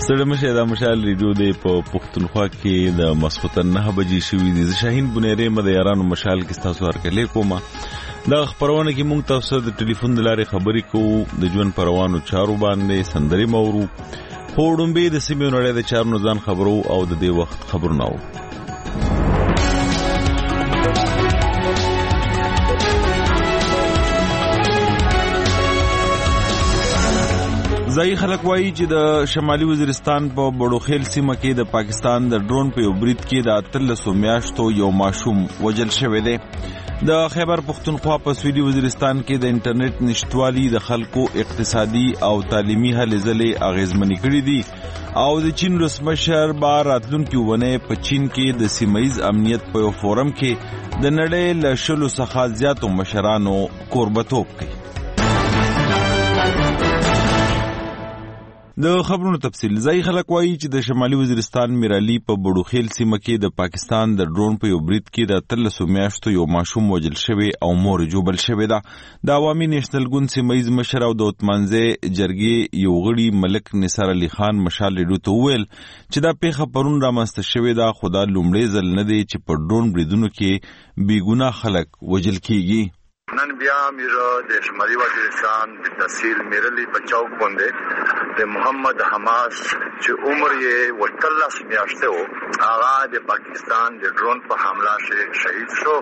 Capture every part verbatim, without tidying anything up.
ستړي مشه د مشال ریډیو د په پښتونخوا کې د مسخوتن نه بجې شوې دي. شاهین بنيري مده یارانو مشال کې تاسو ورکلې کومه دا خبرونه کې مونږ تاسو د ټلیفون د لارې خبرې کوو د ژوند پروانو چارو باندې سندري مورو هوډمبه د سیمې نړۍ د چارو ځان خبرو او د دې وخت خبرونه وو. ځای خلک وایي چې د شمالي وزیرستان په بړوخیل سیمه کې د پاکستان د ډرون په یو برید کې د اتلسو میاشتو یو ماشوم وژل شوی دی. د خیبر پښتونخوا په سویلي وزیرستان کې د انټرنیټ نشټوالي د خلکو اقتصادي او تعلیمي هلې ځلې اغیزمنې کړې دي او د چین رسمشر بار راتلونکي ونه په چین کې د سیمایي امنیت په یو فورم کې د نړۍ له شلو څخه زیاتو مشرانو کوربتوب کوي. د خبرونو تفصیل. ځای خلک وایي چې د شمالي وزیرستان میرالي په بړوخیل سیمه کې د پاکستان د ډرون په یو برید کې د اتلسو میاشتو یو ماشوم وژل شوی او مور جوبل شوی ده. د عوامي نېشنل ګوند سیمایي مشر او د اتمانځي جرګې یو غړي ملک نثار علي خان مشال ریډیو ته وویل چې دا پیښه پرون رامنځته شوې ده خو دا لومړی ځل نه دی چې په ډرون بریدونو کې بېګناه خلک وژل کیږي. نن بیا میرا د شمالي وزیرستان د تحصیل میرلی په چوک باندې د محمد حماس چې عمر یې وتلس میاشتې و هغه د پاکستان د ډرون په حمله شهید شو.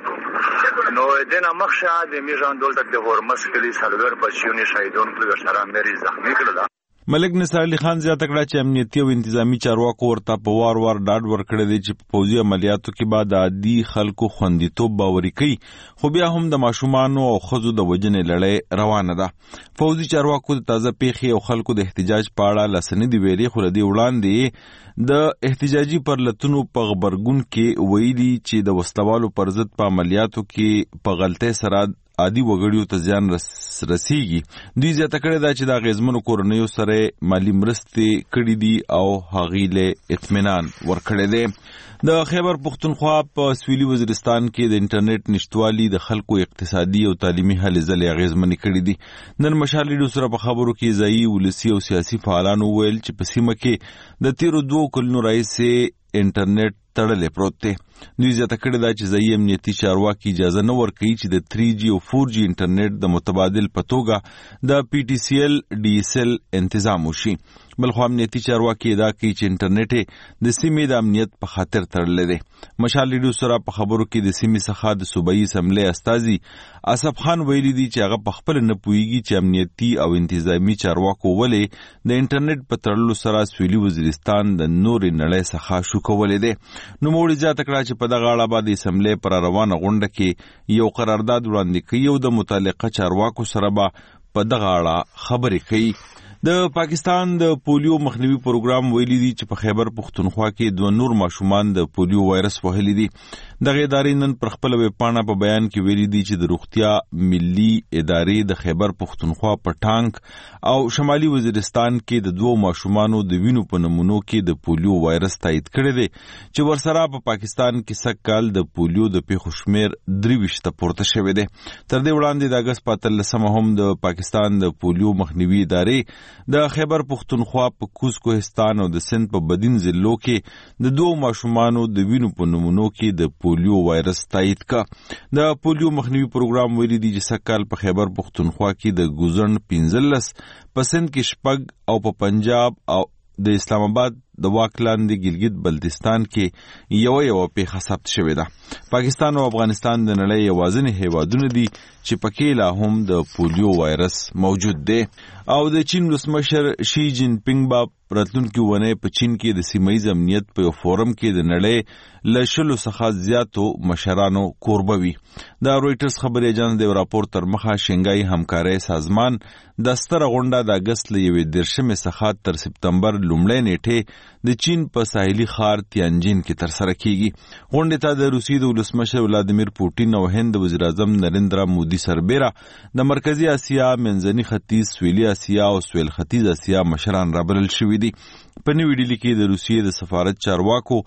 نو دنه مخشه د میران دولت د هرمز کلی سرور بچیونی شهیدون په سره مری زخمی کړل. ملک نثار علي خان زیاته کړه چې امنیتي او انتظامی چارواکو ورته په وار وار ډاډ ورکړی دی چې په پوځي عملیاتو کې به د عادي خلکو خوندیتوب باوري کوي خو بیا هم د ماشومانو او ښځو د وژنې لړۍ روانه ده. پوځي چارواکو د تازه پیښې او خلکو د احتجاج په اړه لسنې دی ویلي خو له دې وړاندې د احتجاجي پرلتونو په غبرګون کې ویلي چې د وسلوالو پر ضد په عملیاتو کې په غلطۍ سره عادي وګړیو ته زیان رسیږي. دوی زیاته کړې ده چې د اغیزمنو کورنیو سره مالی مرستې کړې دي او هغې له اطمینان ورکړی دی. د خیبر پښتونخوا په سویلي وزیرستان کې د انټرنیټ نشټوالي د خلکو اقتصادي او تعلیمي هلې ځلې اغیزمنې کړې دي. نن مشال ریډیو سره په خبرو کې ځایي ولسي او سیاسي فعالانو وویل چې په سیمه کې د تیرو دوو کلونو راهیسې انټرنیټ تړلې پروت دی. دوی زیاته کړې ده چې ځایي امنیتي چارواکي اجازه نه ورکوي چې د تھری جی او فور جی انټرنیټ د متبادل په توګه د پی ټي سی ایل ډي ایس ایل تنظیم وشي. بلخو امنیتي چارواکي ادعا کوي چې انټرنیټ د سیمې د امنیت په خاطر تړلی دی. مشال ریډیو سره په خبرو کې د سیمې څخه د صوبایي اسمبلۍ استازي اسف خان ویلي دي چې هغه په خپل نه پوهیږي چې امنیتي او انتظامي چارواکو ولې د انټرنیټ په تړلو سره سویلي وزیرستان د نورې نړۍ څخه شوکولی دی. نوموړي زیاته کړه چې په دغه اړه به د اسمبلۍ پر روانه غونډه کې یو قرارداد وړاندې کوي او د متعلقه چارواکو سره به په دغه اړه خبرې کوي. د پاکستان د پولیو مخنیوي پروګرام ویلي دي چې په خیبر پښتونخوا کې دوه نور ماشومان د پولیو وایرس وهلي دي. دغه ادارې نن پر خپل ویب پاڼه په بیان کې ویلي دي چې د روغتیا ملي ادارې د خیبر پښتونخوا په ټانک او شمالي وزیرستان کې د دوه ماشومانو د وینو په نمونو کې د پولیو وایرس تایید کړی دی چې ورسره په پاکستان کې سږ کال د پولیو د پیښو شمېر درې ویشت ته پورته شوی دی. تر دې وړاندې د اګست په اتلسمه هم د پاکستان د پولیو مخنیوي ادارې د خیبر پښتونخوا په کوز کوهستان او د سند په بدین ضلعو کې د دوه ماشومانو د وینو په نمونو کې د پولیو وایرس تایید کا. د پولیو مخنیوي پروګرام ویلي دي چې سږ کال په خیبر پښتونخوا کې د ګوزن پنځلس، په سند کې شپږ او په پنجاب او د اسلام آباد د واک لاندې ګلګت بلتستان کې یو یو پیښه ثبت شوې ده. پاکستان او افغانستان د نړۍ یوازینی هیوادونه دي چې پکې لا هم د پولیو وایرس موجود دی. او د چین رسمشر شي جین پینګ با راتلونکي ونه په چین کې د سیمایي امنیت په یو فورم کې د نړۍ له شلو څخه زیاتو مشرانو کوربوي. دا رويټرز خبري اژانس د راپور تر مخه شنګای همکارۍ سازمان د ستره غونډه د اگست له یوې درشمې څخه تر سپتمبر لومړۍ نیټه د چین په ساحلي ښار تیانجین کې ترسره کیږي. غونډې ته د روسیې د ولسمشر ولادیمیر پوټین او هند وزیر اعظم نریندرا مودي سربیره د مرکزی اسیا، منځني ختیځ، سویلي اسیا او سویل ختیځ اسیا مشران رابلل شوي دي. په نوې ډیلي کې د روسیې د سفارت چارواکو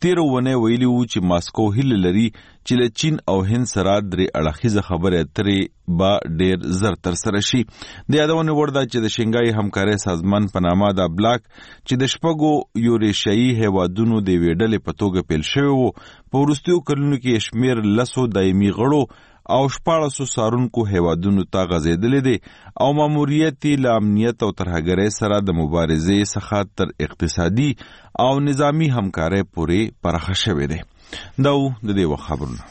تیره ونې ویلي وو چې ماسکو هیله لري چې له چین او هند سره درې اړخیزه خبرې اترې به ډیر زر ترسره شي. د یادونې وړ ده چې د شنګای همکارۍ سازمان په نامه دا بلاک چې د شپږو یوریشیایي هیوادونو د یوې ډلې په توګه پیل شوی وو، په وروستیو کلونو کې شمېر لسو دایمي غړو او شپاړسو څارونکو هیوادونو ته غځېدلی دی او ماموریت یې له امنیت او ترهګرۍ سره د مبارزې څخه تر اقتصادي او نظامی همکارۍ پورې پراخه شوی دی. دا و د دې وخت خبرونه.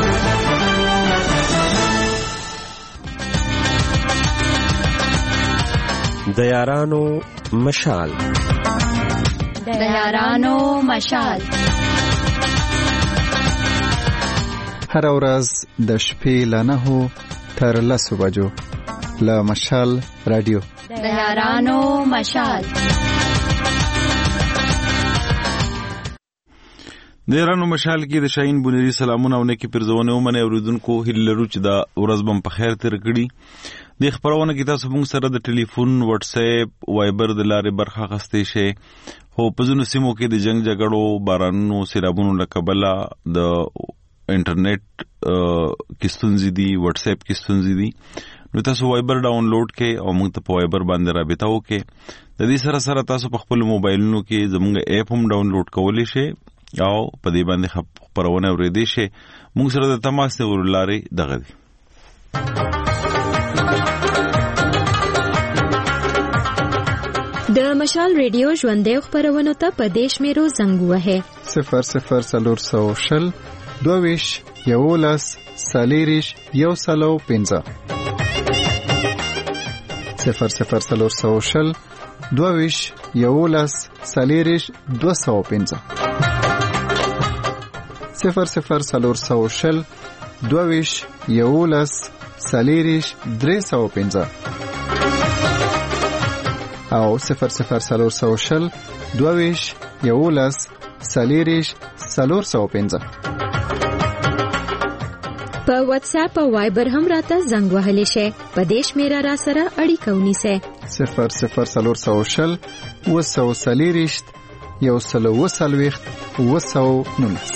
د یارانو مشال د یارانو مشال هر ورځ د شپې له نهو تر لسو بجو له مشال رادیو د یارانو مشال. د یارانو مشال کې د شاهین بونیری سلامونه او نیکی پرزونه ومنه اوریدونکو هیله لرو چې دا ورځ بم په خیر تیر کړي. د خبرونه کې تاسو موږ سره د ټلیفون، واتس اپ، وایبر د لارې برخه غستې شي. خو په ځینو سیمو کې د جنگ جګړو، بارانونو، سیلابونو له کبله د انټرنیټ کې ستونزې دي، واتس اپ کې ستونزې دي. نو تاسو وایبر ډاونلوډ کړئ او موږ ته په وایبر باندې رابطه وکړئ. د دې سره سره تاسو په خپل موبایلونو کې زموږ اپ هم ډاونلوډ کولی شئ او په دې باندې خبرونه اورېدای شئ. موږ سره د تماس نیولو لارې دغه دي. د مشال ریډیو ژوندۍ خبرونه ته په دیش میرو زنګ وهه صفر صفر څلور سوه شل دوویش یولس څلېرویش یو سلو پنځه صفر صفر څلور سوه شل دوویش یولس څلېرویش دوه سوه پنځه صفر صفر څلور سوه شل دوویش یولس څلېرویش درې سوه پنځه او صفر صفر څلور سوه شل دوویش یولس څلېرویش څلور سوه پنځه. په واتس اپ او وایبر هم راته زنګ وهلی شي. په دې شمیره را سره اړیکه ونیسئ. صفر صفر څلور سوه شل اوه سوه څلېرویشت یو سل اوه څلوېښت اوه سوه نولس.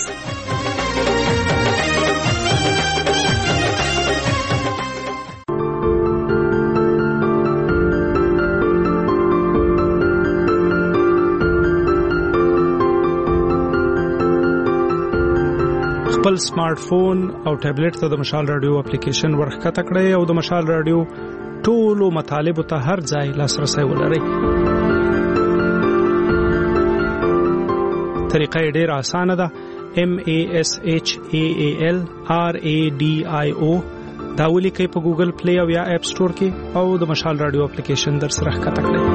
خپل سمارټ فون او ټابلیټ ته د مشال رادیو اپلیکیشن ورښکته کړئ او د مشال رادیو ټولو مطالبو ته هر ځای لاسرسی ولرئ. طریقه یې ډېره اسانه ده. M A S H A A L R A D I O دا ولیکئ په ګوګل پلی او یا اپ سټور کې او د مشال رادیو اپلیکیشن در سره ښکته کړئ.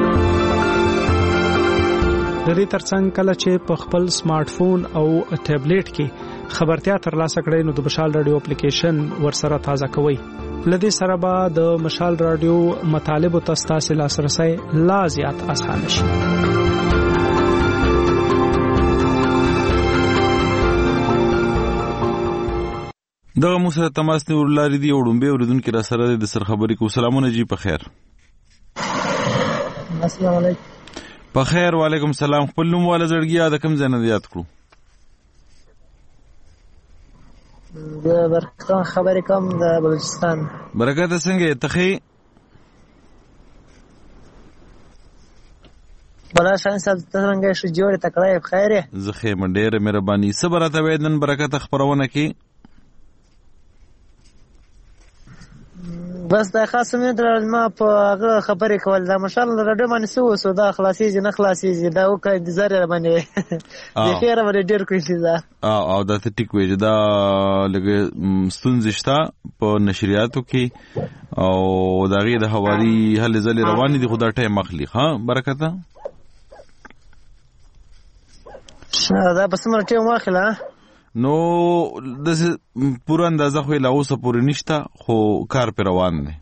د دې ترڅنګ کله چې په خپل سمارټ فون او ټابلیټ کې خبرتیا ترلاسه کړئ نو د مشال رادیو اپلیکیشن ورسره تازه کوئ. لدې سره به د مشال رادیو مطالب او تاسو لاسرسي لا زیات اسانه شي. دغه مو سره تماس نیول لري دی وړومبه اوریدونکو را سره د سر خبرې کو. سلامونه جی په خیر. السلام علیکم. په خیر. وعلیکم السلام. خپل نوم والا زړګیا د کوم ځای نه یاد کړو؟ د برکت خبرې کوم د بلوچستان. برکت څنګه ته؟ بلا شان صاحب څنګه شو جوړ تکړه بخیر. زه خیر ډېر مهرباني. صبر ته ویدن برکت خبرونه کی بس دا خاصه مې درل ما په هغه خبرې کول دا مشال رډه باندې سو سو دا خلاصي نه خلاصي دا وکړ د زره باندې د خیر باندې ډېر کوشش ده او او دا ته ټیک ویج دا لګ ستونزشتا په نشریاتو کې او دا غي د حوالي هل زل روان دي خدا ټیم مخلي. ها برکت دا بس مر ټیم واخله نو د پوره اندازه خو لا اوسه پورې نشته خو کار پر روان دی.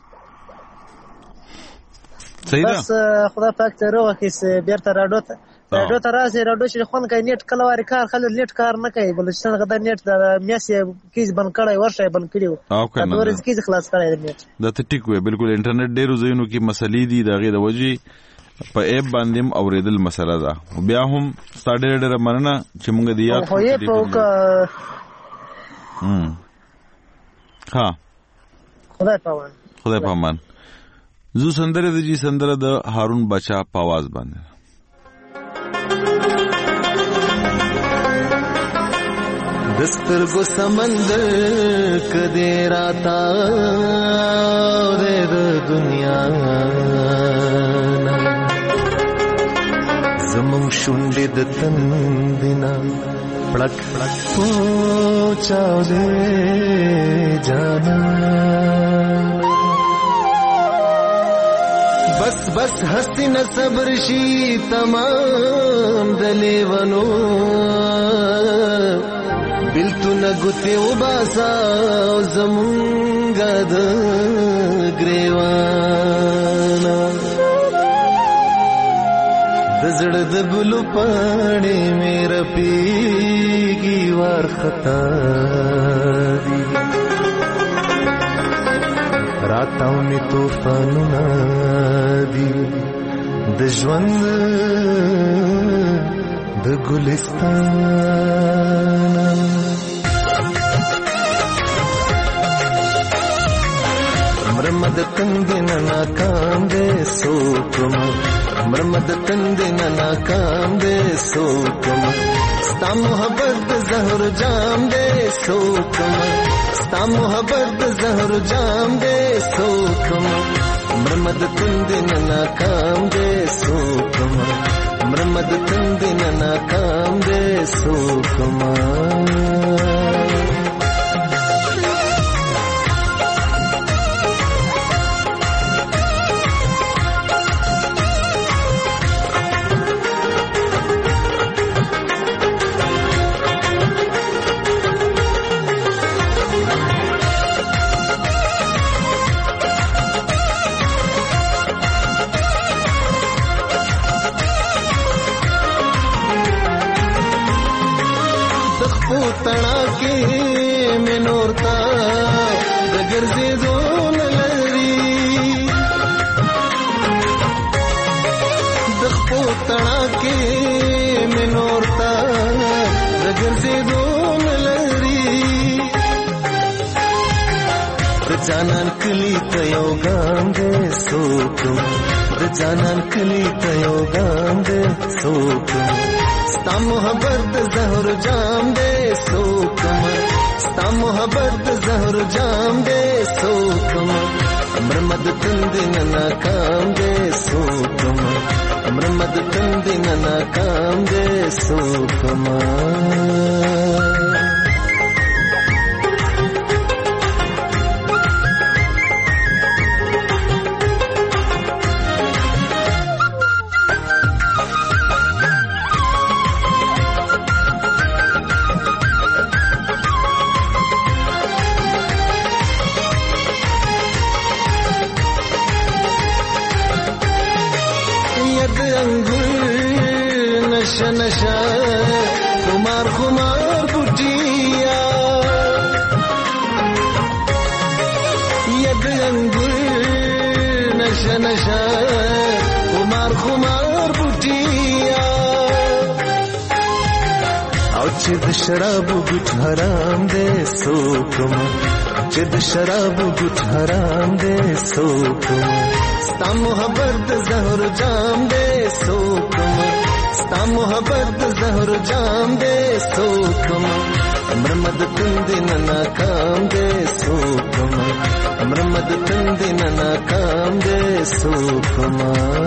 صحیح ده. بس خدا پاک ته روغه کیسه بیرته راډو ته راډو ته راځي راډو چې خون کوي نیټ کله واری کار خلک نیټ کار نه کوي بلوچستان غدا نیټ د میاسې کیس بند کړی ورشه بند کړیو او کنه ورځ کیس خلاص کړی نیټ دا ته ټیک وی بالکل انټرنیټ ډیرو ځایونو کې مسلې دي دغه د وجې په ایپ باندې هم اوریدل مسله ده. بیا هم ستا ډېره ډېره مننه چې موږ دې یاد خو یې په ها خدای پامان خدای پامان زو سندره د جی سندره د هارون بچا په आवाज باندې. دسترګو سمندر کدی راتا د دنیا زمون شونډې د تندینا پړک پړک پوچاو دې جانا بس بس حسین صبر شي تمام دلیونو بلتو نگوتی و باسا زمونگا د گریوانا دزڑ دگلو پاڑی میرا پیگی وار خطا دی راتاو می توفانو نادی دجوند د ګلستان مرمد تندن ناکام دے سوکم مرمد تندن ناکام دے سوکم ستا محبت زہر جام دے سوکم ستا محبت زہر جام دے سوکم مرمد تندن ناکام دے سوکم مرمد تندن ناکام دے سوکما تڑا کے میں نورتا دگر سے دون لری دخپو تڑا کے میں نورتا دگر سے دون لری جانان کلی تیو گام دے سوکم جانان کلی تیو گام دے سوکم ستا محبت زہر جام دے سوکم ستا محبت زہر جام دے سوکم مرمد تندن ناکام دے سوکم مرمد تندن ناکام دے سوکم نشا نشا خمار خمار بٹیا ید انگل نشا نشا خمار خمار بٹیا او چد شراب گٹ حرام دے سوکم چد شراب گٹ حرام دے سوکم ستا محبت زہر جام دے سوکم ستا محبت زہر جام دے سوکم مرمد تندن ناکام دے سوکم مرمد تندن ناکام دے سوکم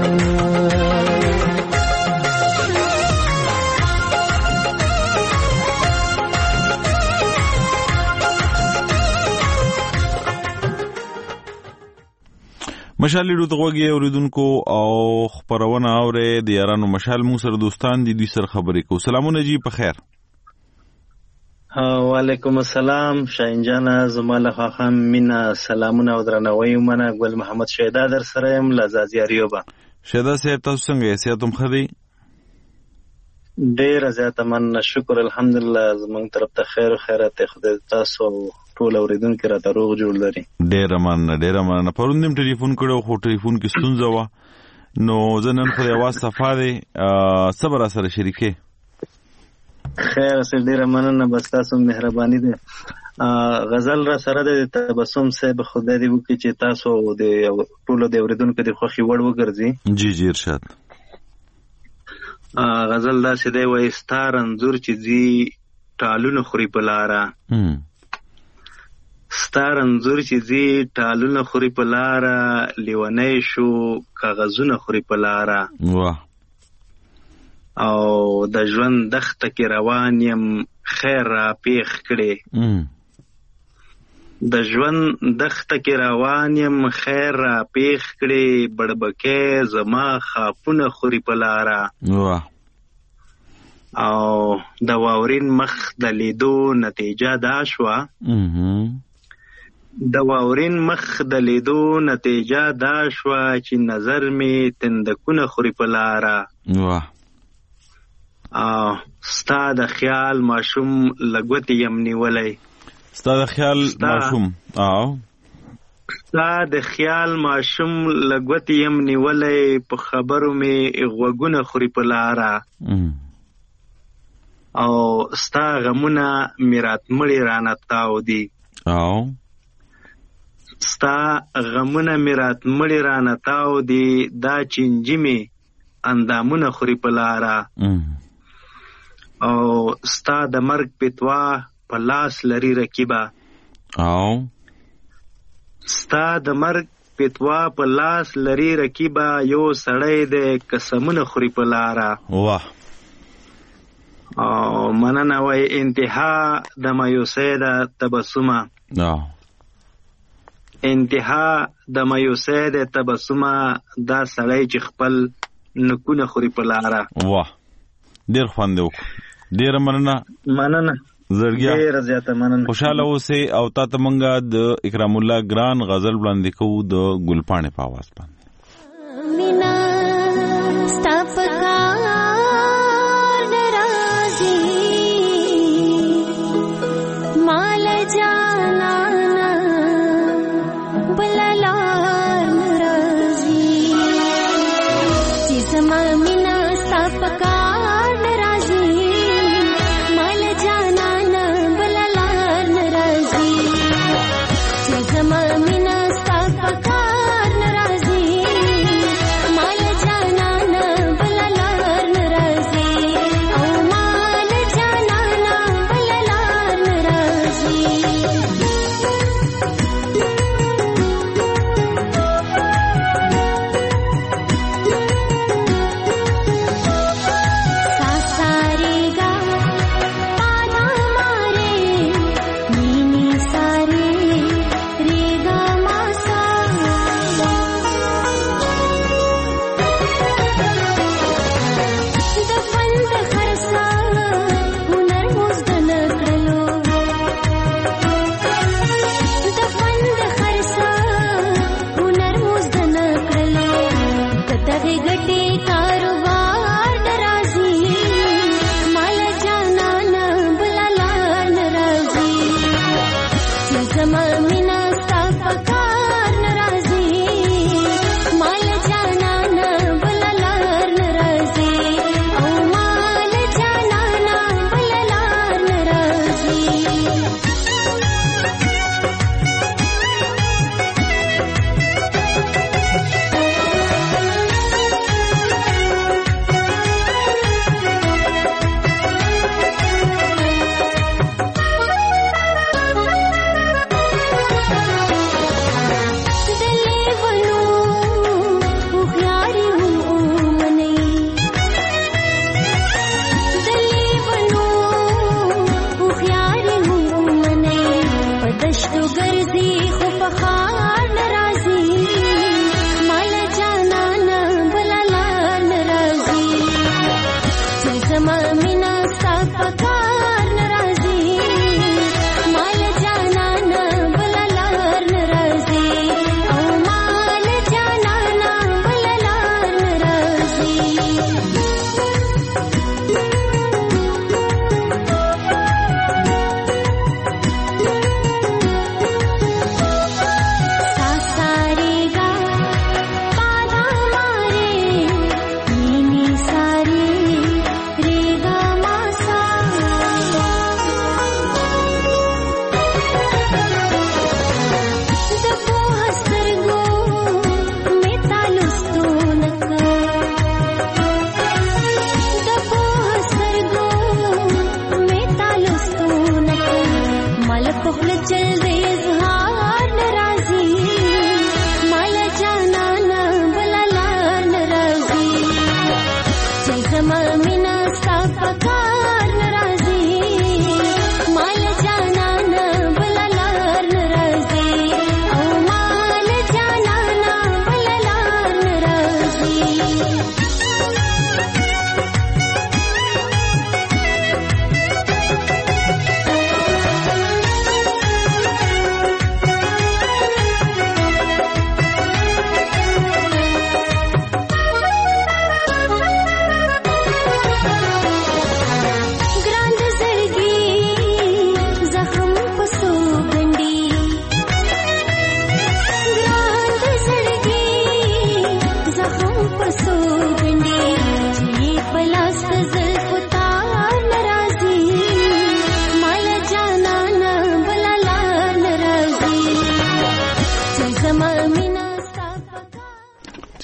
مشال ډو دغوږی اوریدونکو او خبرونه اورې د یارانو مشال مو سره دوستان دي دوی سره خبرې کو. سلامونه جی په خیر. وعلیکم السلام شاهین جان زماله خاخم مینا سلامونه او درنوي منه ګل محمد شهدا در سره يم لزازیاریوبا. شهدا صاحب تاسو څنګه یې سیاتم خدي؟ ډیر زیاته من شکر الحمدلله زمونږ طرف ته خیر خیرات خدای تاسو ټول اوریدونکو را ته روغ جوړ لري. ډیر من ډیر من پروندم ټلیفون کړو خو ټلیفون کې ستونزه و نو زنن خو یو صفه دی صبر سره شریکه خیر سره ډیره مننه بس تاسو مهرباني ده غزل را سره د تبسم صاحب خدای دې وکړي چې تاسو د ټولو د اوریدونکو د خوښي وړ وګرځي. جی جی ارشاد. غزل دا سیده وای ستار انزور چې زی ټالونه خوري په لاره ستار انزور چې زی ټالونه خوري په لاره لیونی شو کاغذونه خوري په لاره واه او د ژوند دښته کې روان یم خیر را پیښ کړې د ژوند دښته کې روان یم خیر را پیښ کړې بړبکې زما خاپونه خوري په لاره واه او د واورین مخ د لیدو نتیجه دا شوه د واورین مخ د لیدو نتیجه دا شوه چې نظر می تندکونه خوري په لاره واه او ستا د خیال ماشوم لګوت یم نیولای ستا د خیال ماشوم او ستا د خیال ماشوم لګوت یم نیولای په خبرو می غوګونه خوري په لاره او ستا غمونه میرات مړی رانه تاو دي او ستا غمونه میرات مړی رانه تاو دي دا چنجي می اندامونه خوري په لاره او ستا د مرګ پتوا په لاس لري رکیبا او ستا د مرګ پتوا په لاس لري رکیبا یو سړی د قسمونه خوري په لاره واه او مننه وای انتها د مایوسۍ د تبسمه او انتها د مایوسۍ د تبسمه دا سړی چې خپل نکونه خوري په لاره واه ډیر خوند وکړ ډیر مننه مننه زړګیا ډیر زیاته مننه خوشاله اوسې او تاسو مونږه د اکرام الله ګران غزل وړاندې کوو د ګلپاڼې په आवाज باندې مینا ستپکا ناراضي مال جانا بللا ناراضي چې سما مینا ستپکا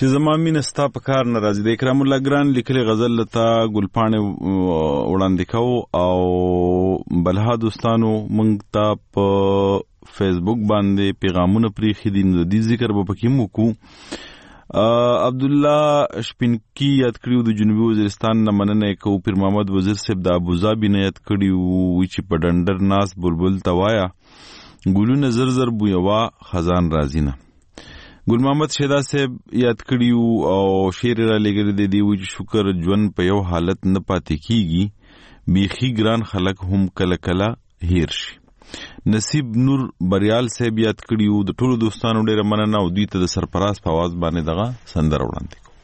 چې زما مینه ستا په کار نه راځي. د اکرام الله ګران لیکلي غزل لته ګلپاڼې وړاندې کوو او بلها دوستانو موږ ته په فیسبوک باندې پیغامونه پریښي دي، نو د دې ذکر به پکې مو وکړو. عبد الله شپینکی یاد کړیو د جنوبي وزیرستان نه مننه کوو. پیر محمد وزیر صاحب د ابوظبي نه یاد کړیو چې په ډنډر ناس بلبل توایا ګلونه زر زر بویوا خزان راځي نه. ګل محمد شیدا صاحب یاد کړیو او شعر را لګری دی دی چې شکر ژوند په یو حالت نه پاتې کیږي، بیخي ګران خلک هم کله کله هیر شي. نصیب نور بریال صاحب یاد کړیو. د ټولو دوستانو ډیره مننه او دوی ته د سرپراز په आवाज باندې دغه سندره وړاندې کوم.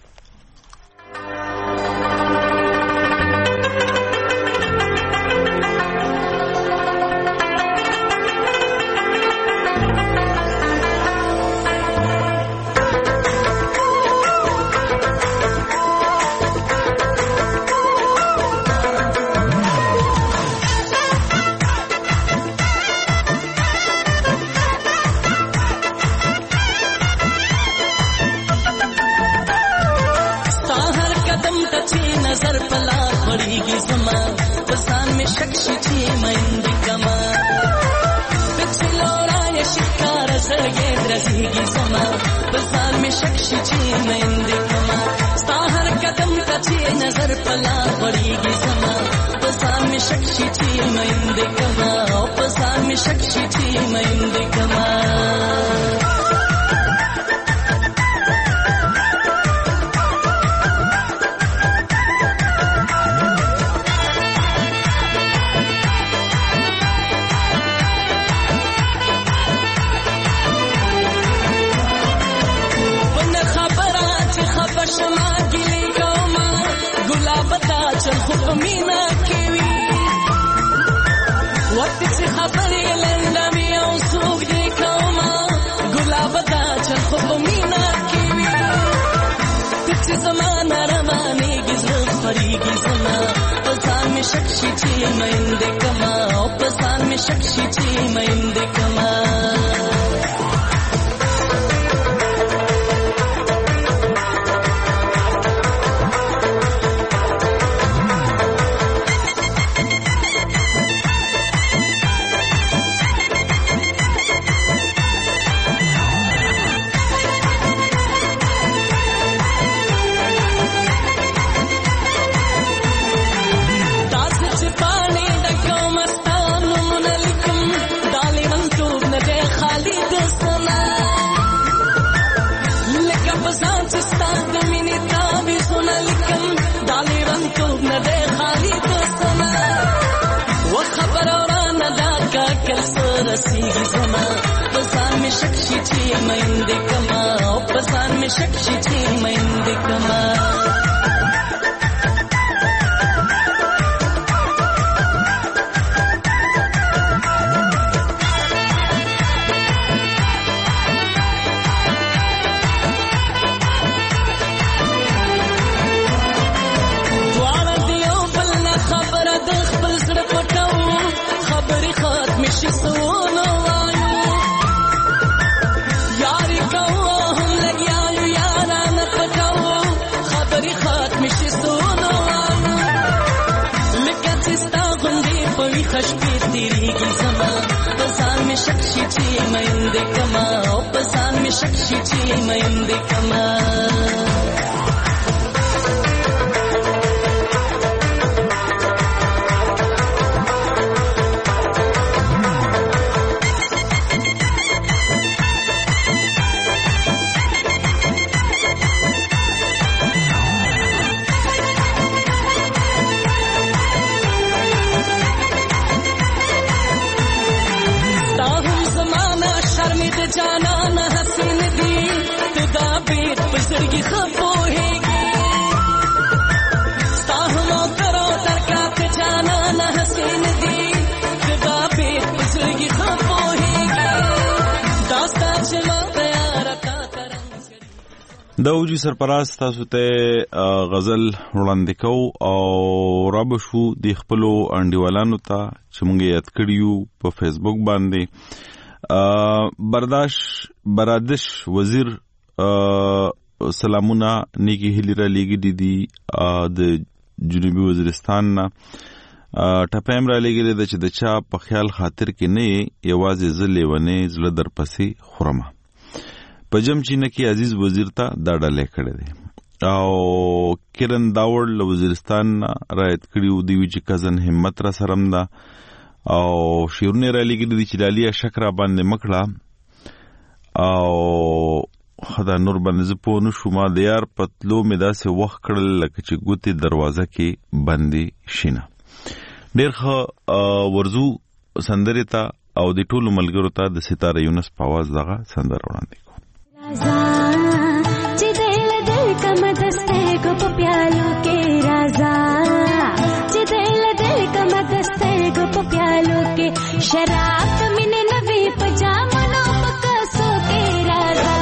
داوجی سرپراز تاسو ته غزل وړاندې کوو او رب شو د خپلو انډیوالانو ته چې مونږ یاد کړیو په فیسبوک باندې. برداشت برادش وزیر سلامونه نیکی هلی را لګی دي د جنوبي وزیرستان نه ټپایم را لګی د چې د چا په خیال خاطر کې نه یوازې زلې ونه زړه در پسې خورمه په جمچینه کې عزیز وزیر ته دا ډالې کړې دي او کرن داور له وزیرستان رایت کړیو دی چې کزن همت را سرم دا او شیرونه را لګی دي چې لالیا شکر باندې مکړه او خدا نور باندې په نو شوما د یار پتلو مې داسې وخت کړل لکه چې ګوتې دروازه کې بندي شینه ډېر ښه ورزو سندرې ته او د ټولو ملګرو ته د ستاره یونس په اواز دغه سندره وړاندې راځه چې دل دل کم دسته کو په پیالو کې راځه چې دل دل کم دسته کو په پیالو کې شراب مینه نوی پجامو پکاسو کې راځه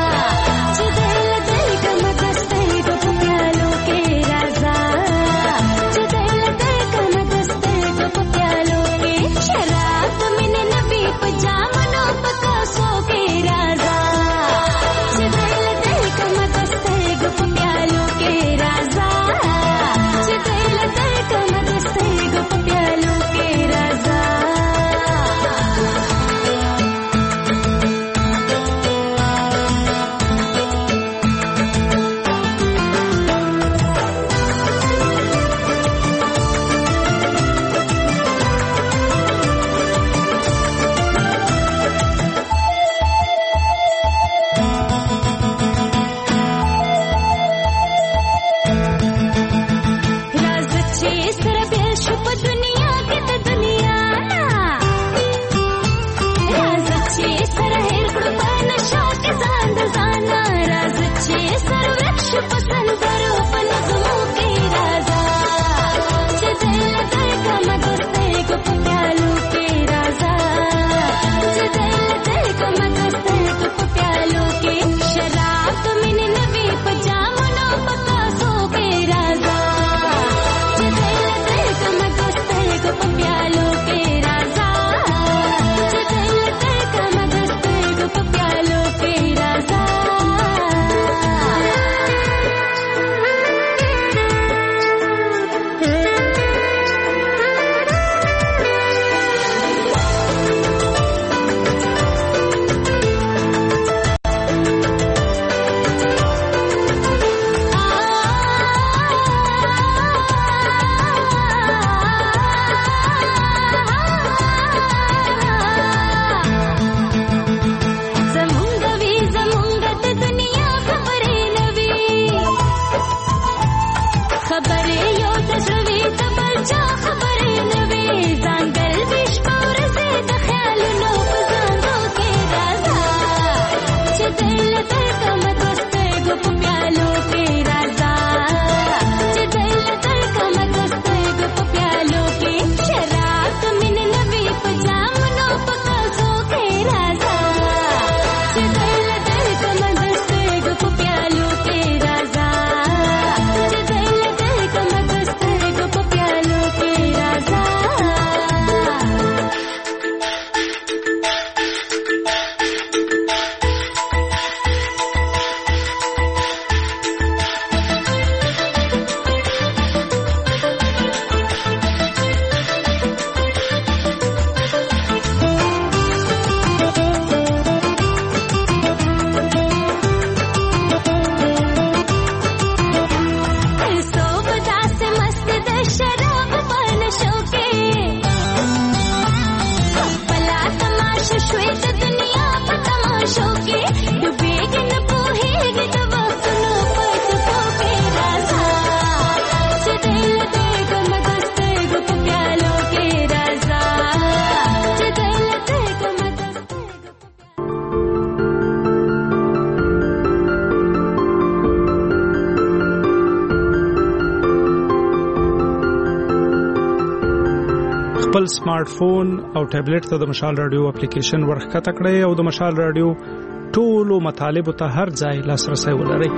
خپل سمارټ فون او ټابلیټ ته د مشال رادیو اپلیکیشن ورخکته کړئ او د مشال رادیو ټولو مطالبه ته هر ځای لاسرسي ولرئ.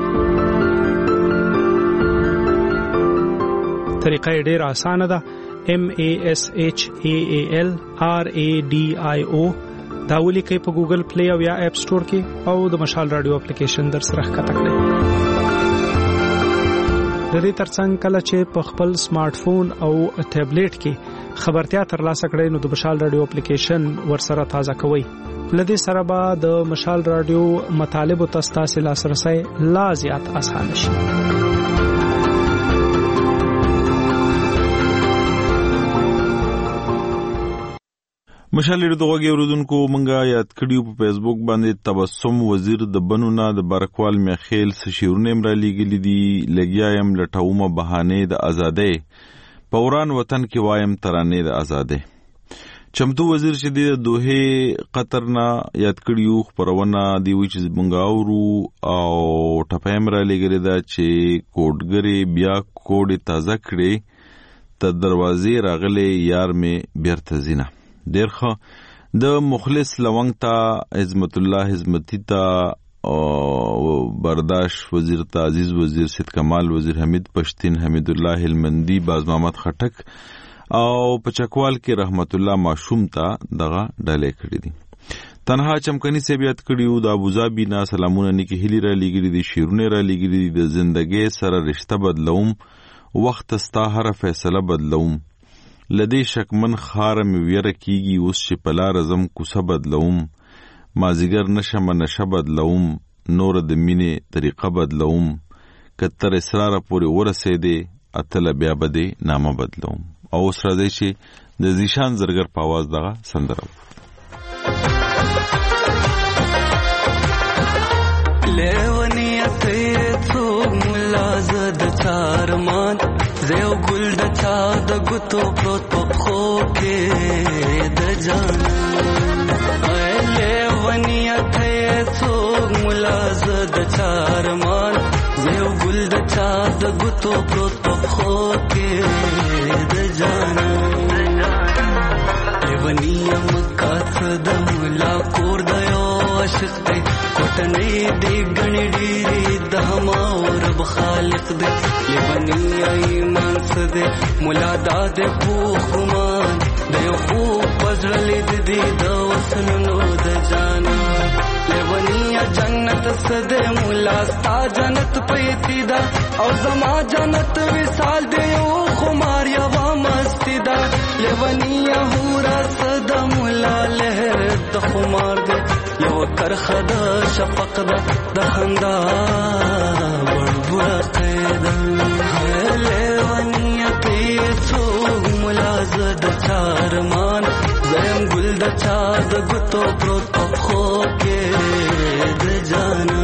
طریقه ډېر اسانه ده. M A S H A A L R A D I O دا ولیکئ په ګوګل پلی او یا اپ سٹور کې او د مشال رادیو اپلیکیشن در سره ښکته کړئ. د دې ترڅنګ کله چې په خپل سمارټ فون او ټابلیټ کې خبرتیا ترلاسه کړئ نو د مشال رادیو اپلیکیشن ورسره تازه کوئ. لدې سره به د مشال رادیو مطالب او تاسو لاسرسي لا زیات اسانه شي. مشال رادیو دغه اوردونکو مونږه یاد کړیو په فیسبوک باندې تبسم وزیر د بنونه د برکوال میخیل سشیرونه امرا لیګلی دی لګیایم لټاومه بهانه د ازادۍ پوران وطن کې وایم ترانه د ازادۍ. چمتو وزیر چې د دوه قطر نه یاد کړیو خبرونه دی و چې مونږه اورو او ټپایم را لګری دا چې کوډګری بیا کوډ تازه کړي ته دروازې راغله یار می بیرته زینا دیرخه د مخلص لونګ تا عظمت الله عظمتي تا برداشت وزیر تا عزیز وزیر سید کمال وزیر حمید پشتین حمید الله المندی باز محمد خټک او پچکوال کې رحمت الله معشوم تا دغه ډالې کړې دي. تنها چمکني سی بیات کړیو د ابوظبي نا سلامونه نکي هلی را لګړي دي شیرونه را لګړي دي د ژوندۍ سره رشتہ بدلوم وخت ستا هر فیصله بدلوم لدی شکمن خارم ویره کیږي اوس چې پلا رزم کوسه بدلوم مازیګر نشم نشه بدلوم نور د مینې طریقه بدلوم کتر اصرار پورې ورسېده اتل بیا بده نامه بدلوم. او اوس راځي چې د زیشان زرګر په आवाज دغه سندره لیونیت تو ملازد چارمان زیو گل د چا د ګوتو پروت په خو کې د جان لیونیت تو ملازد چارمان زیو گل د چا د ګوتو پروت په خو کې د جان لیونیا مکات د ملا کور د یو عاشق دی کوټنې دی غنې ډېری د ما رب خالق دی لیونیا ایمان سده مولا داد خو ګمان د یو خو پزړلې د دې د وسنو د جان لیونیا جنت سده مولا ستا جنت پېتی دا او زما جنت وصال دی یو خمار یوا مستی دا لیونیا هورا سده مولا لهر د خمار دی یو کرخه د شفق دا د خندا بړبړ قیدا لیونیا پیڅو ملازد چارمان زم ګل د چا د ګوتو پروت په خو کې د جانا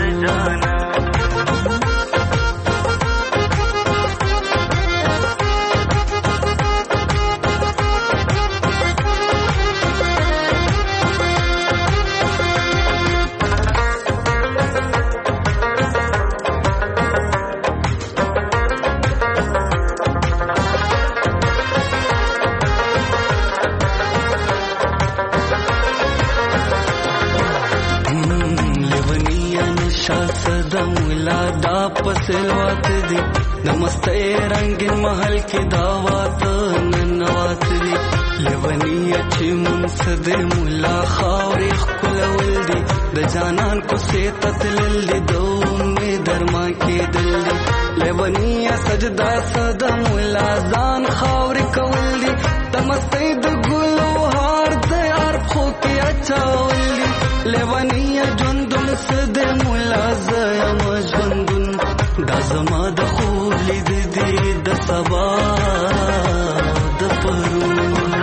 پسلوات دی نمستے رنگین محل کی دعوات ننوات دی لیونی اچھی منصد مولا خاوری خلول دی د جانان کو سیتت لل دی دو میں درما کی دل دی لیونی سجدہ صدا مولا زان خاوری کول دی نمستے د گلو ہار دیار خو کی اچھا ول دی لیونی جندن صد مولا زیم جندن دا زما د خوب لید دی د سبا د پرون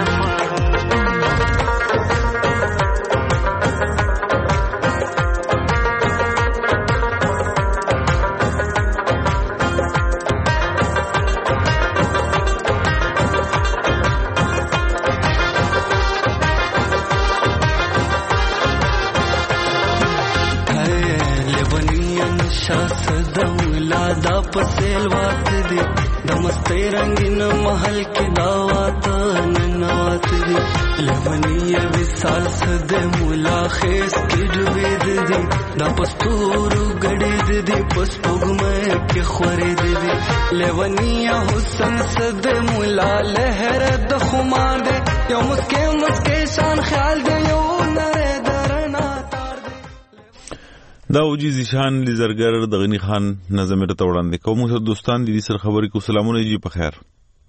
پسیل وات دی دمستے رنگین محل کی دعوات ننوات دی لیونی وصال صد مولا خیس کی جوید دی دا پستورو گڑید دی پس پگمے کی خورید دی لیونی حسن صد مولا لہر د خمار دی یو مسکے مسکے شان خیال دی یو نرے درنا دا وجي زیشان لزرګر د غنی خان نظم ته وړاندې کوم څه دوستان دي سره خبرې کو. سلامونه جی په خیر.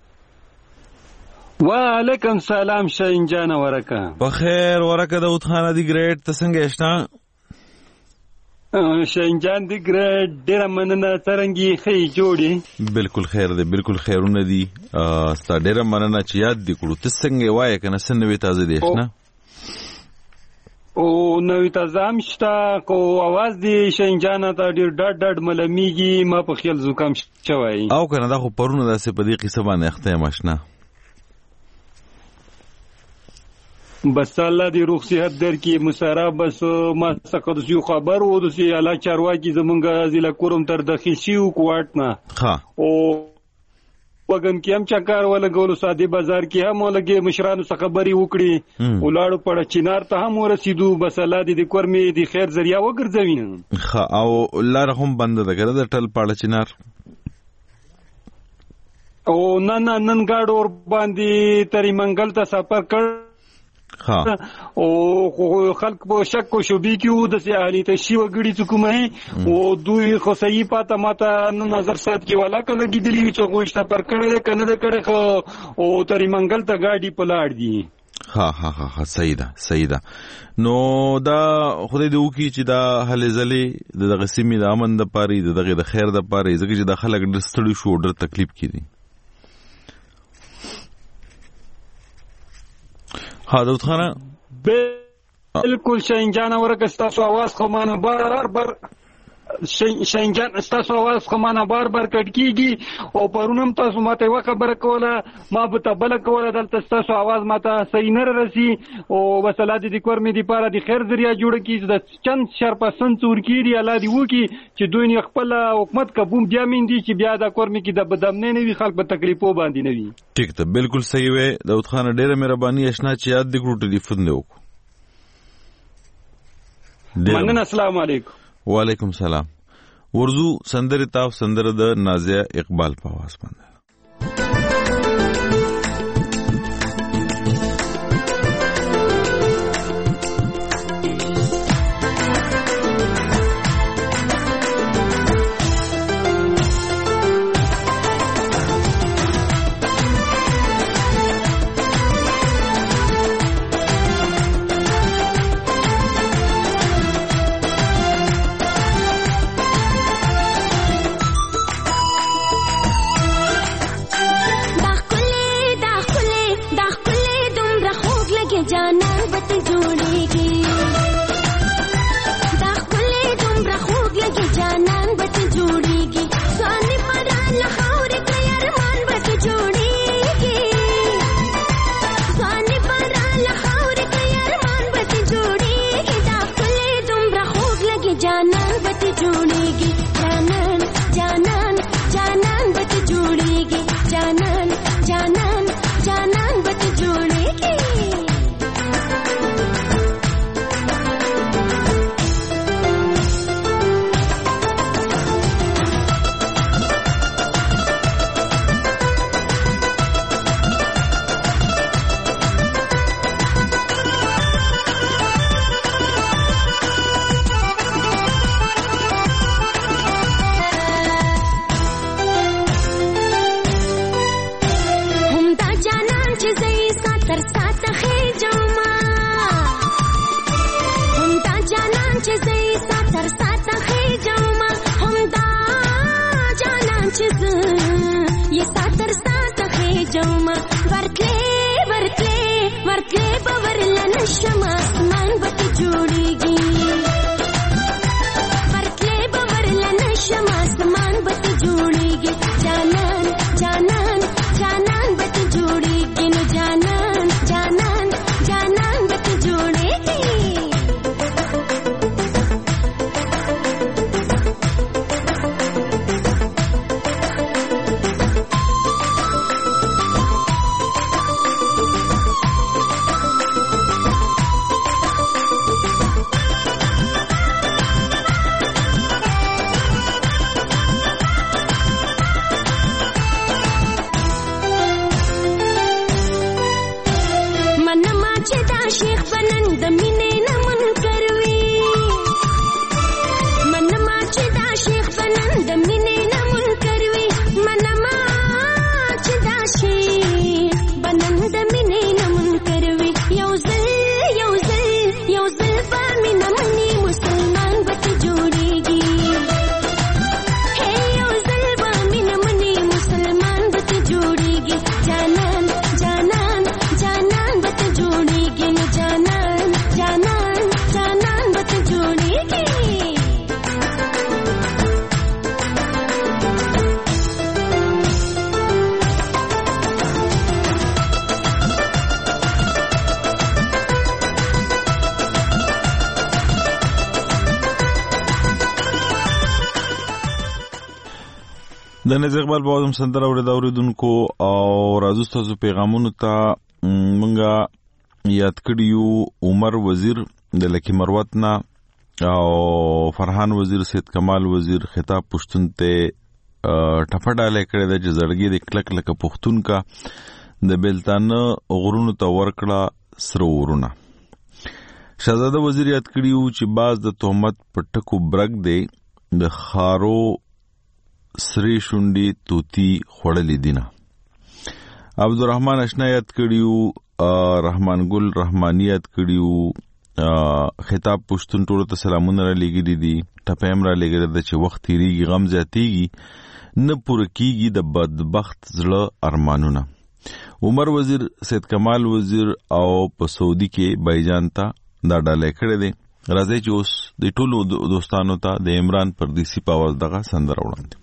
وعلیکم سلام شاهین جان ورکه. په خیر ورکه داود خان دی ګریټ ته څنګه اشنا؟ شاهین جان دی ګریټ ډیر مننه ترنګي خې جوړي. بالکل خیر دی بالکل خیرونه دي. ستا ډیر مننه چې یاد دی کړو. ته څنګه وایې کنه سنوي تازه دی اشنا؟ او نوې تازه مشتا کو आवाज دی شاهین جان ته ډیر ډډ ډډ ملمیږي ما په خیال زکام شوی. او کنه دا خو پرونه داسې په دې قصه باندې اخته ماشنا. بس الله دی روغ صحت درکې مساره. بس ما څخه د یو خبر و د سی اعلی چارواکي زمونږ ضلع کوروم تر داخل شیو کوټ نه ها او وګم کې هم چکر ولګولو ساده بازار کې هم ولګي مشرانو څخه خبري وکړي ولاړو پړ چینار ته هم ورسېدو. بس الله دې د کورمې د خیر ذریعہ وګرځوي. ها او لار هم بند ده کړه د ټل پړ چینار او نن نن گاډ اور باندې تری منګل ته سفر کړ. ها او خلک په شک کو شوبې کیو د سي اهلی ته شی وګړي څکومه او دوی خو صحیح پاته ماته نظر سات کې ولا کله گیدلی چې غوښته پر کړه کنه د کړه خو او تری منګل ته گاډي پلاړ دي. ها ها ها ها صحیح ده صحیح ده. نو دا خدای دې وکي چې دا هلې زلې د دغه سیمې د امن د پاره دغه د خیر د پاره ځکه چې د خلک د ستړي شو ډېر تکلیف کړي. ها داود خانه بالکل شاهین جان ورکه ستاسو आवाज خو مانه بار بار شاهین جان ستاسو आवाज خو مانه بار بار کټ کیږي او پرونم تاسو ماته یو خبره کوله ما به تبل کوله دلته ستاسو आवाज ماته صحیح نه رسی او وسلا دې کور مې دی پاره د خیر ذریعہ جوړ کی د چند شر پسند څور کیږي الله دې وکي چې دوی نه خپل حکومت قبوم بیا مندي چې بیا د کور مې کې د بدامنه نه وي خلک په تکلیفو باندې نه وي. ٹھیک ته بالکل صحیح وي داود خان ډیره مهرباني اشنا چې یاد دې کړو ټلیفون دی وک. مننه السلام علیکم. وعلیکم سلام. ورزو سندره تاو سندره د نازیه اقبال په आवाज باندې. د نظر اقبال په وادم سندره اوریدونکو او راځو تاسو پیغامونو ته مونږه یاد کړیو عمر وزیر د لکی مروت نه او فرحان وزیر سید کمال وزیر خطاب پښتون ته ټپه ډاله کړې ده چې زړګي د کلک لکه پښتون کا د بلتانه غرونو ته ورکړه سره ورونه. شهزاده وزیر یاد کړیو چې باز د تهمت په ټکو برګ دی د خارو سری شونډي توتی خوړلې دینه. عبدالرحمن اشنا یاد کړیو رحمان ګل رحمانی یاد کړیو خطاب پښتون ټولو ته سلامونه را لګیدي دي ټپه را لګیدي د چې وخت تیریږي غم زیاتیږي نه پوره کیږي د بدبخت زړه ارمانونه. عمر وزیر سید کمال وزیر او په سعودي کې بایجان ته دا ډاله کړې دي. راځي چې اوس د ټولو دوستانو ته د عمران پردیسی په आवाज دغه سندره وړاندې.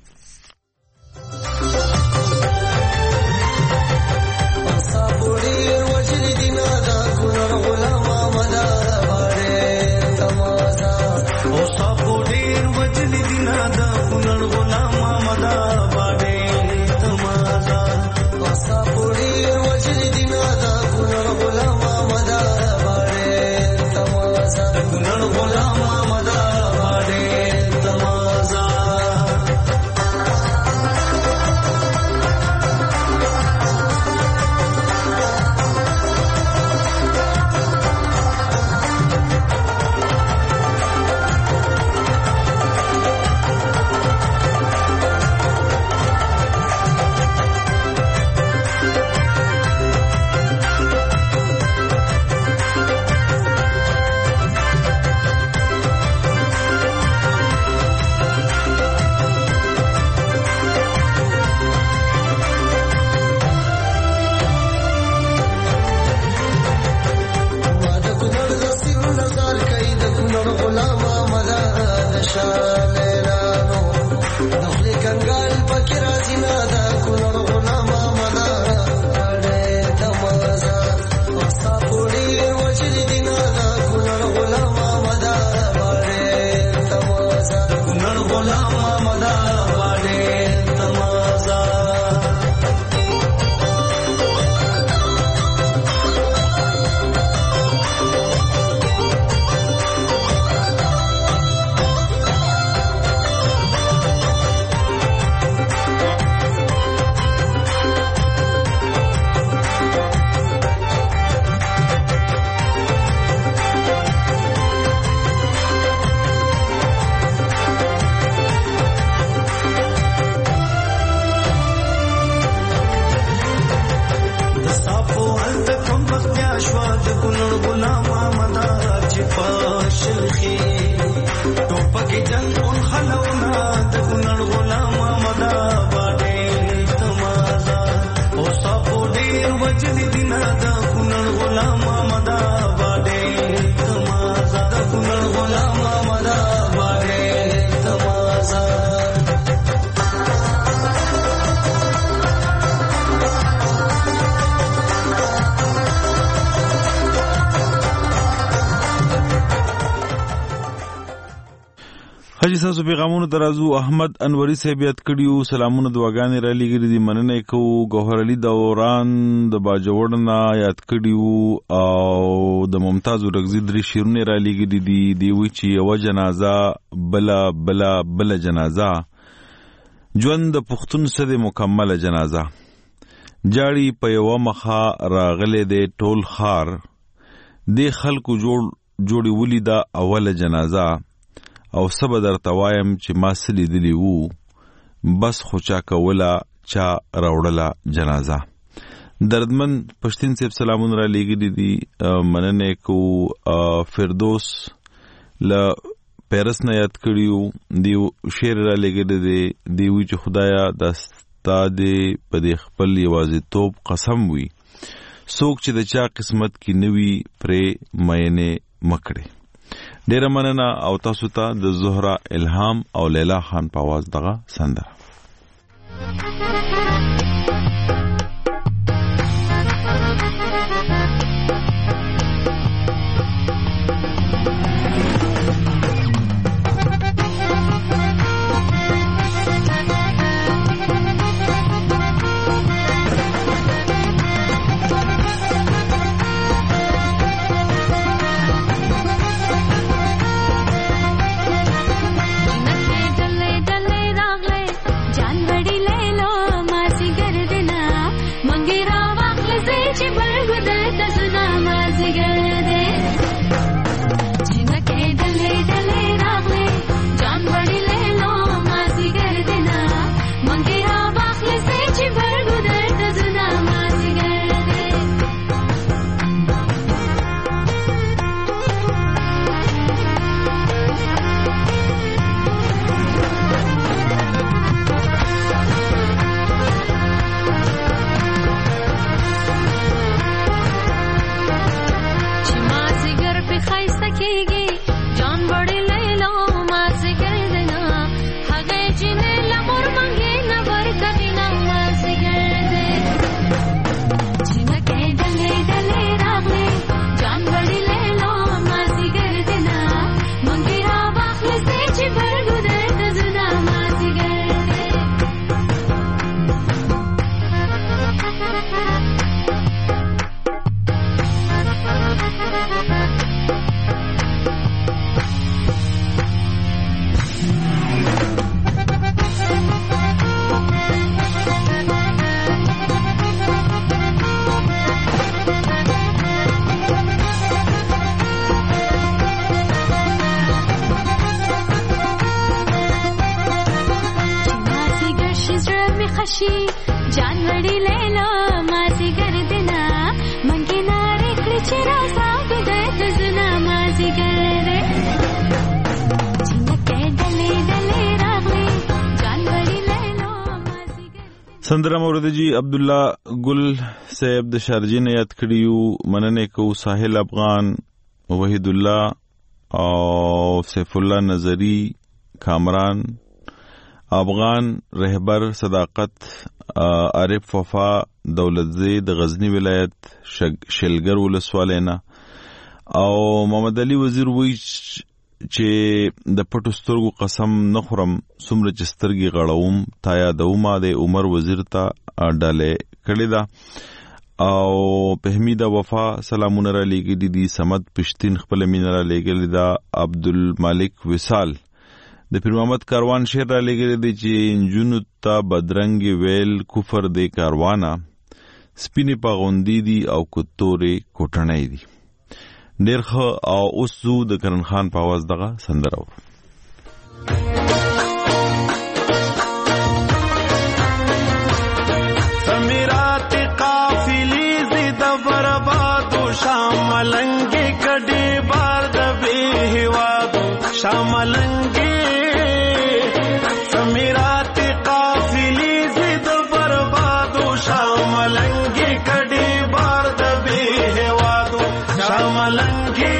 حاجی تاسو پیغامونو درازو احمد انوری صاحب یاد کړیو سلامونه دعاګانې را لګیږي دي مننه کوو. ګوهر علي دوران د باجوړنا یاد کړیو او د ممتاز ورغزي درې شیرونه را لګیږي دي دی وی چې یو جنازه بلا بلا بلا جنازه ژوند د پښتون سره مکمله جنازه جاړي په یو مخه راغله د ټول خار د خلکو جوړ جوړي ولیدا اوله جنازه او سبا در توایم چې ما سلی دلی وو بس خوچا کولا چا راوړلا جنازه. دردمن پښتين صاحب سلامون را لګی دي مننه کو. فردوس ل پیرس نه یاد کړیو دی شعر را لګی دي دی وی چې خدایا د استاد په دې خپل یوازې توپ قسم وی څوک چې د چا قسمت کې نوي پرې مینه مکړي. ډیر مننه او تاسو ته د زهرا الهام او لیلا خان په आवाज دغه سندره. شي جان وړي لیلا مازی ګردنا منګي نارې کړ چې راسا ګدای د زنا مازی ګردې چې ډلې ډلې راغلي جان وړي لیلا مازی ګردې. سندره مورد جی عبد الله ګل صاحب د شارجې نه یاد کړیو مننه کو ساحل افغان وحید الله او سیف الله نظری کامران افغان رهبر صداقت عارف وفا دولت زید غزنی ولایت شلګر ولسوالینا او محمد علي وزیر وی چې د پټو سترګو قسم نه خورم څومره چې سترګې غړوم تا یادوم د عمر وزیر ته ډاله کړی دا او په حمیده وفا سلامونه را لګی دي سمد پښتين خپل مینه را لګی دا عبدالمالک وصال د پیر محمد کاروان شعر را لګی دی چې انجونو ته بدرنګ ویل کفر دی کاروانه سپینې پغوندې دي او کتورې کوټنۍ دي ډېر ښه او اوس زو د کرن خان په आवाज دغه سندره و سمیرات قافلی زید بربادو شاملنگی کډي بار د به هوادو شاملنگی سمیرات قافلی زید بربادو شاملنگی کډي بار د به هوادو شاملنگی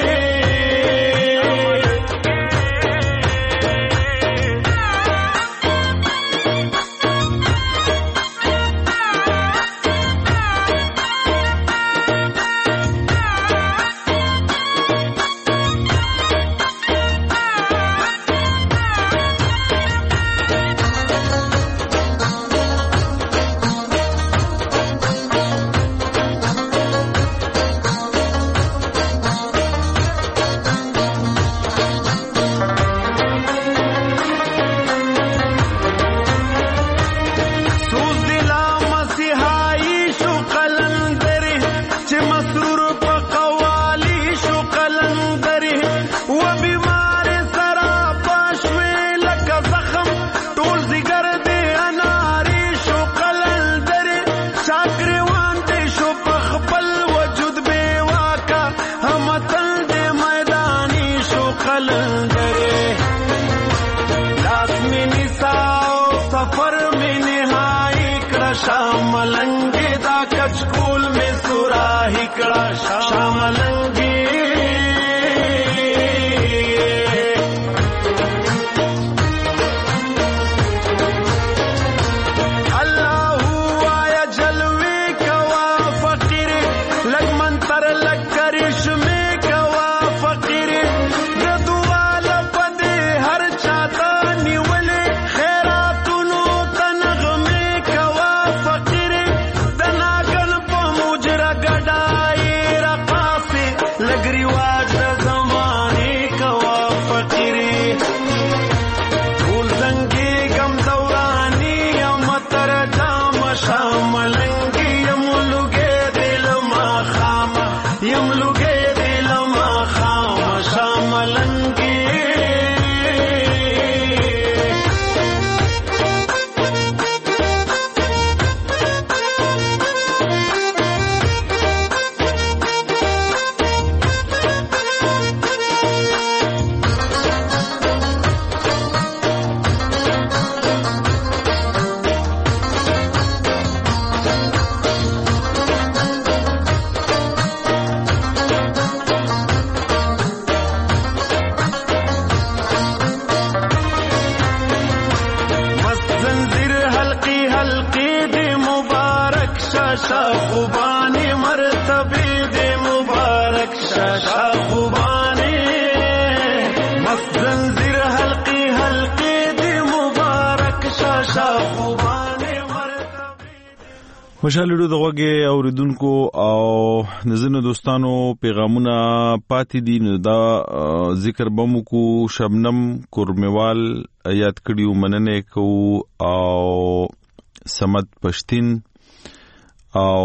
خوشاله د غوږه اوریدونکو او نزنه دوستانو پیغامونه پاتې دي نو دا ذکر بمو کو شبنم کورمیوال یاد کړیو مننه کو او سمد پښتين او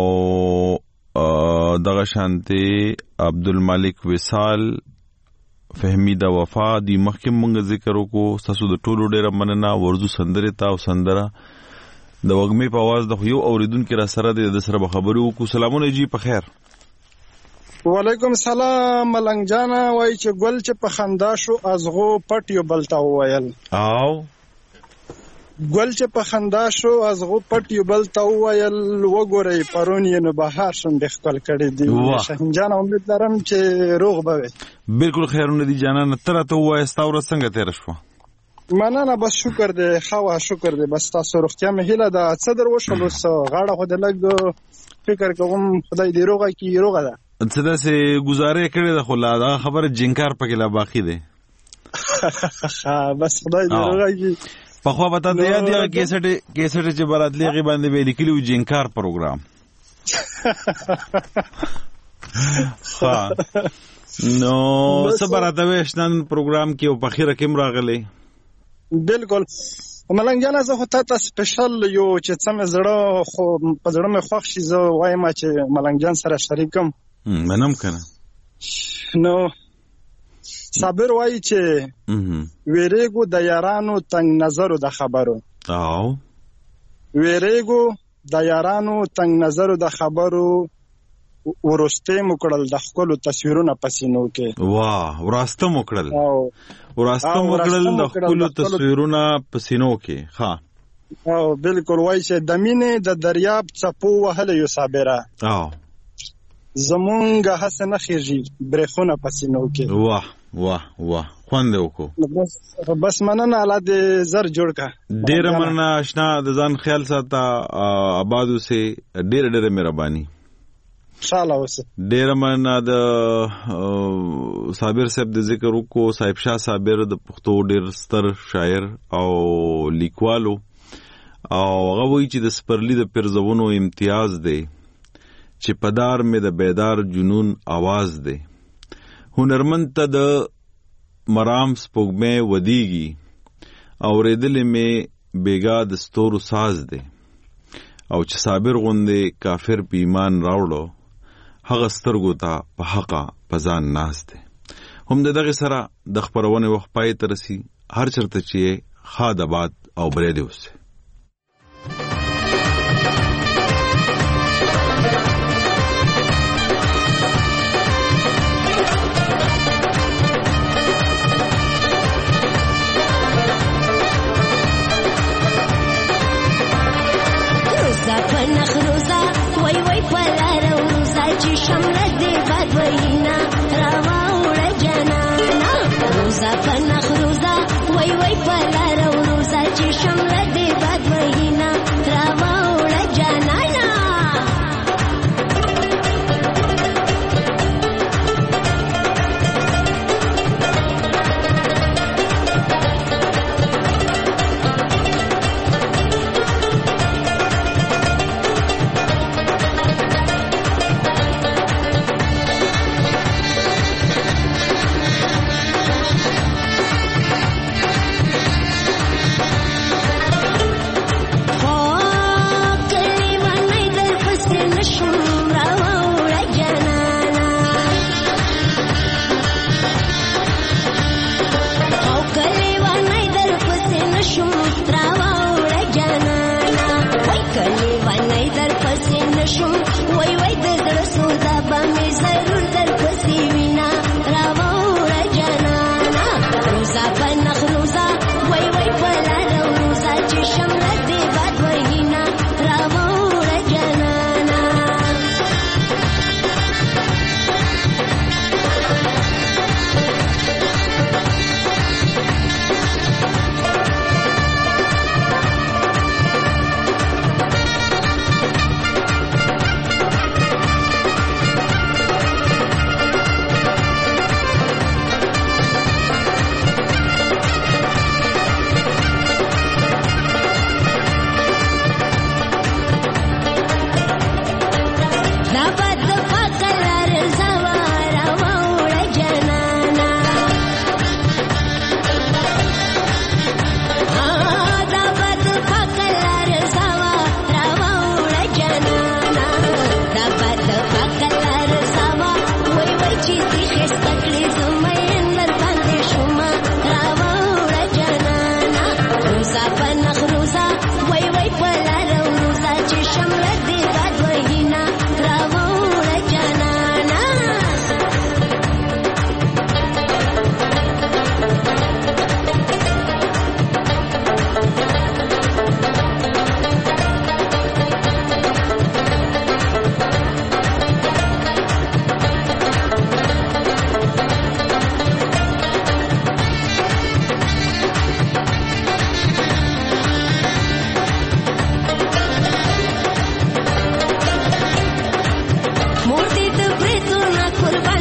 دغه شانته عبدالمالک وصال فهمیده وفا دی مخکې مونږ ذکر وکړو تاسو د ټولو ډیره مننه ورزو سندره تا او سندره د وګمې په आवाज د یو اوریدونکو را سره د سره به خبرو وکړو. سلامونه جی په خیر. وعلیکم السلام. ملنګ جانا وای چې ګل چې په خندا شو ازغو پټ یو بلتا وویل. او ګل چې په خندا شو ازغو پټ یو بلتا وویل وګورئ پرون یې نو بهار شونډې ښکل کړې دي. شاهین جان امید لرم چې روغ به وي. بالکل خیرونه دي جانانه. ته راته ووایه ستا ورځ څنګه تېره شوه؟ مننه بس شکر دی ښه شکر دی. بس تاسو روغتیا مې هیله ده. څه در وشول اوس غاړه خو د لږ فکر کوم خدای دې روغه کړي. روغه ده څه داسې ګزارې کړې ده خو لا دغه خبره جنکار پکې لا باقي دی. بس خدای دې روغه کړي. پخوا به تا ته یاد دی کیسټ کیسټ چې به راتلې هغې باندې به یې لیکلي وو جنکار پروګرام. ښه نو څه به راته وایې نن پروګرام کې او په اخره کې هم راغلی؟ بالکل ملنګ جانه زه خو تا ته سپیشل یو چې څه مې زړه خو په زړه مې خوښ شي زه وایم چې ملنګ جان سره شریکم. منم کنه. نو صابر وایي چې ویریږو د یارانو تنگ نظرو د خبرو. او ویریږو د یارانو تنگ نظرو د خبرو ورسته مکړل د خپل تصویرونه پسینو کې. واه وراسته مکړل وراسته مکړل د خپل تصویرونه پسینو کې. ها او بالکل وای چې د مینې د دریاب څپو وهله یو صابره. او زمونږ حسن خېږي برخونه پسینو کې. واه واه واه خوند وکړو. بس بس مننه الله دې زر جوړ کا. ډېر مننه آشنا د ځان خیال ساته آبادو سه ډېر ډېر مهرباني. انشاءالله اوسه ډېر مننه د صابر صاحب د ذکر وکړو. صاحب شاه صابر د پښتو ډېر ستر شاعر او لیکوالو او هغه وایي چې د سپرلي د پیرزونو امتیاز دی چې پدار مې د بیدار جنون आवाज دی. هنرمند ته د مرام سپوږمۍ ودیږي اورېدلې مې بیګا د ستورو ساز دی. او چې صابر غوندې کافر په ایمان راوړو هغه سترګو ته په حقه په ځان ناست دی. هم د دغې سره د خپرونې وخت پای ته رسي. هر چېرته چې ښاد آباد او بریدې اوسئ. نخروزا وای وای پلاره وروزا چې شمله دې باد وینا روا وړه جانانا. روزا په نخروزا وای وای پلاره وروزا چې شمله دې باد وینا روا وړه جانانا.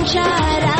اشاره